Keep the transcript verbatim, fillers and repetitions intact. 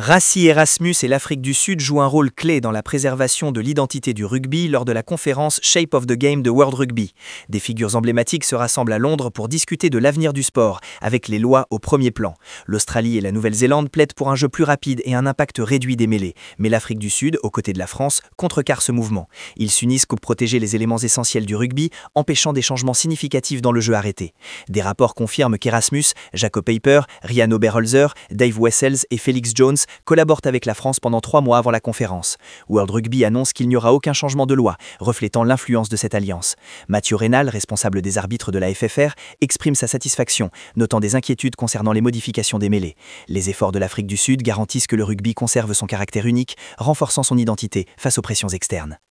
Rassi Erasmus et l'Afrique du Sud jouent un rôle clé dans la préservation de l'identité du rugby lors de la conférence Shape of the Game de World Rugby. Des figures emblématiques se rassemblent à Londres pour discuter de l'avenir du sport, avec les lois au premier plan. L'Australie et la Nouvelle-Zélande plaident pour un jeu plus rapide et un impact réduit des mêlées, mais l'Afrique du Sud, aux côtés de la France, contrecarre ce mouvement. Ils s'unissent pour protéger les éléments essentiels du rugby, empêchant des changements significatifs dans le jeu arrêté. Des rapports confirment qu'Erasmus, Jaco Peyper, Ryan Oberholzer, Dave Wessels et Felix Jones collaborent avec la France pendant trois mois avant la conférence. World Rugby annonce qu'il n'y aura aucun changement de loi, reflétant l'influence de cette alliance. Mathieu Reynal, responsable des arbitres de la F F R, exprime sa satisfaction, notant des inquiétudes concernant les modifications des mêlées. Les efforts de l'Afrique du Sud garantissent que le rugby conserve son caractère unique, renforçant son identité face aux pressions externes.